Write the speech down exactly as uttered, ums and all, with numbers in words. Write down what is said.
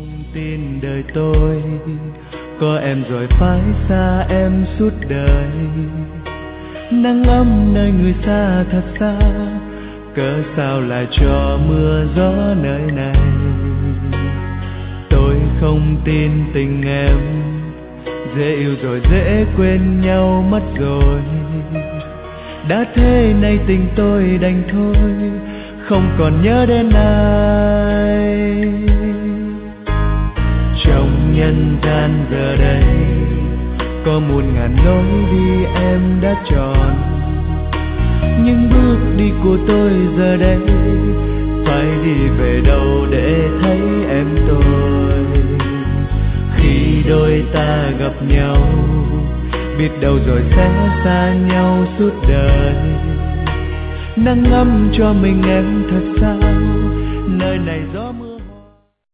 không tin đời tôi có em rồi phải xa em suốt đời. Nắng ấm nơi người xa thật xa, cớ sao lại cho mưa gió nơi này. Tôi không tin tình em, dễ yêu rồi dễ quên nhau mất rồi. Đã thế nay tình tôi đành thôi, không còn nhớ đến ai. Trong nhân gian giờ đây có muôn ngàn lối đi em đã chọn, nhưng bước đi của tôi giờ đây phải đi về đâu để thấy em tôi. Khi đôi ta gặp nhau, biết đâu rồi sẽ xa nhau suốt đời. Nắng ấm cho mình em thật sao, nơi này gió